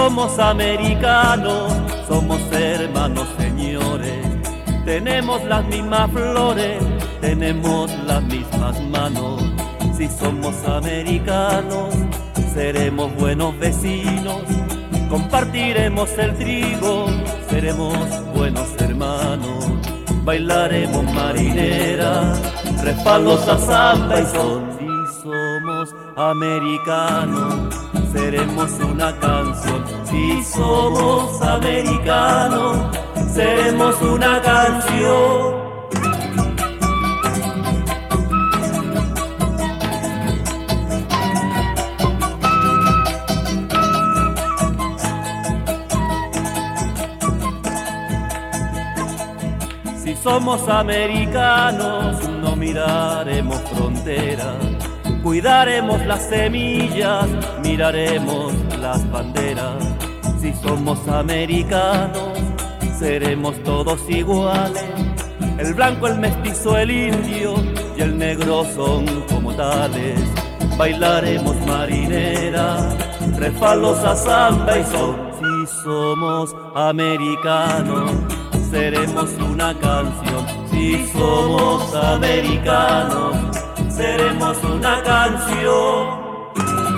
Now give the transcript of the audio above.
somos americanos, somos hermanos, señores. Tenemos las mismas flores, tenemos las mismas manos. Si somos americanos, seremos buenos vecinos. Compartiremos el trigo, seremos buenos hermanos. Bailaremos marinera, respaldos a samba y son. Si somos americanos, seremos una canción. Si somos americanos, seremos una canción. Si somos americanos, no miraremos fronteras, cuidaremos las semillas, miraremos las banderas. Si somos americanos, seremos todos iguales. El blanco, el mestizo, el indio y el negro son como tales. Bailaremos marinera, respaldos a samba y son. Si somos americanos, seremos una canción. Si somos americanos, seremos una canción.